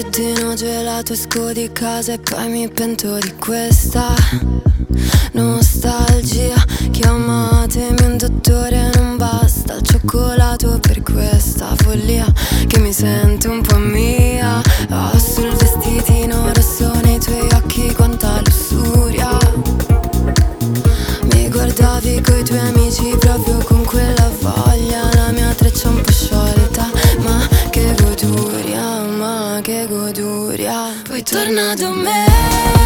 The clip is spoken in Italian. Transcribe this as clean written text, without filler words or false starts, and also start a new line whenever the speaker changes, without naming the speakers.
Ordino gelato, esco di casa e poi mi pento di questa nostalgia. Chiamatemi un dottore, non basta il cioccolato per questa follia che mi sente un po' mia. Ho sul vestitino rosso, nei tuoi occhi quanta lussuria. Mi guardavi coi tuoi amici proprio con quella voglia. La mia treccia un po' sciolta, ma che goduria, ma che goduria. Poi torna da me.